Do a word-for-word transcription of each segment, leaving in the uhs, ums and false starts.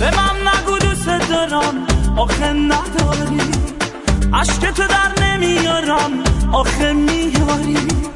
به من نگو دوست دارم آخه نداری، عشق تو در نمیارم آخه میاری.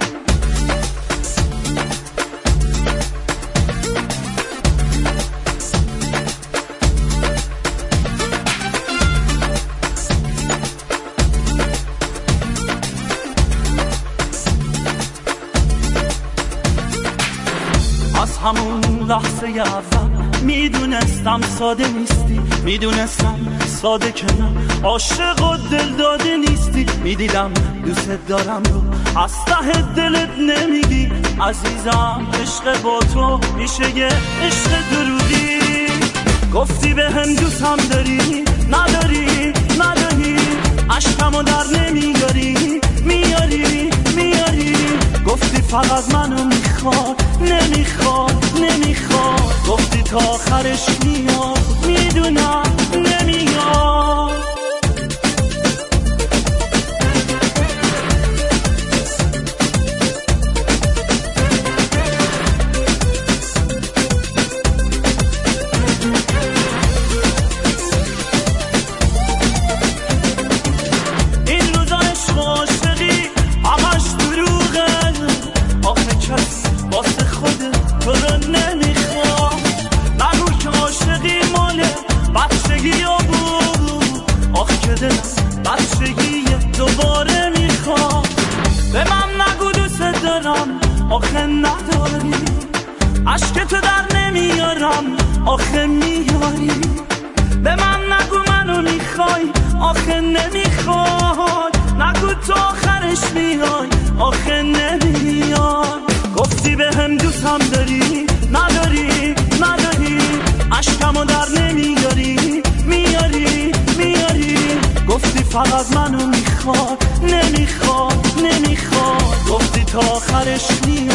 از همون لحظه اول میدونستم ساده نیستی، میدونستم ساده که نه عاشق و دل داده نیستی. میدیدم دوست دارم رو از ته دلت نمیگی عزیزم، عشق با تو میشه یه عشق دروغی. گفتی به هم دوستم داری نداری نداری، عشقمو در نمیاری میاری میاری. گفتی فقط منو میخواد نمیخواد نمیخواد، گفتی تا آخرش میاد میدونم نمیاد. این روزا عشق و عاشقی همش دروغه، آخه کسی واسه خودت تو رو نمیخواد. نگو که عاشقی ماله بچگی و بود، آخه که دلم بچگی دوباره میخواد. به من نگو دوست دارم آخه نداری، عشق تو در نمیارم آخه میاری. به من نگو منو میخوای آخه نمیخوای، نگو تو آخرش میای آخه نمیای. گفتی به هم دوستم داری نداری نداری، عشقمو در نمیاری میاری میاری. گفتی فقط منو میخواد نمیخواد نمیخواد، گفتی تا آخرش میای